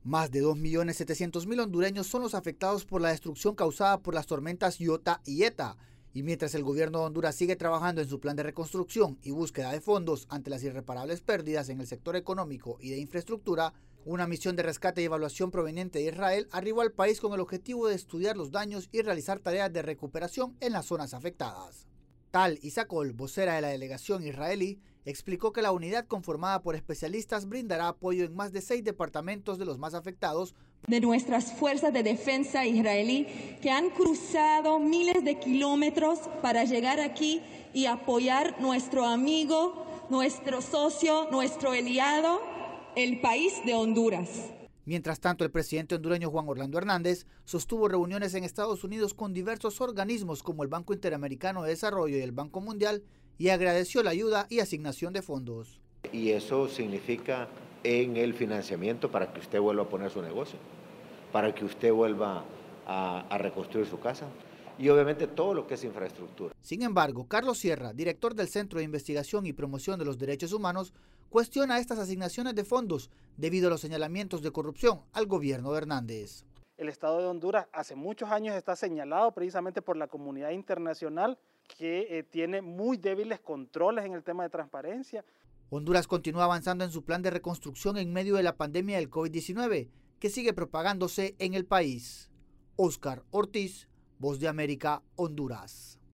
Más de 2.700.000 hondureños son los afectados por la destrucción causada por las tormentas Iota y Eta. Y mientras el gobierno de Honduras sigue trabajando en su plan de reconstrucción y búsqueda de fondos ante las irreparables pérdidas en el sector económico y de infraestructura, una misión de rescate y evaluación proveniente de Israel arribó al país con el objetivo de estudiar los daños y realizar tareas de recuperación en las zonas afectadas. Tal Isacol, vocera de la delegación israelí, explicó que la unidad conformada por especialistas brindará apoyo en más de 6 departamentos de los más afectados de nuestras fuerzas de defensa israelí que han cruzado miles de kilómetros para llegar aquí y apoyar nuestro amigo, nuestro socio, nuestro aliado, el país de Honduras. Mientras tanto, el presidente hondureño Juan Orlando Hernández sostuvo reuniones en Estados Unidos con diversos organismos como el Banco Interamericano de Desarrollo y el Banco Mundial y agradeció la ayuda y asignación de fondos. Y eso significa en el financiamiento para que usted vuelva a poner su negocio, para que usted vuelva a reconstruir su casa y obviamente todo lo que es infraestructura. Sin embargo, Carlos Sierra, director del Centro de Investigación y Promoción de los Derechos Humanos, cuestiona estas asignaciones de fondos debido a los señalamientos de corrupción al gobierno de Hernández. El Estado de Honduras hace muchos años está señalado precisamente por la comunidad internacional que tiene muy débiles controles en el tema de transparencia. Honduras continúa avanzando en su plan de reconstrucción en medio de la pandemia del COVID-19, que sigue propagándose en el país. Óscar Ortiz, Voz de América, Honduras.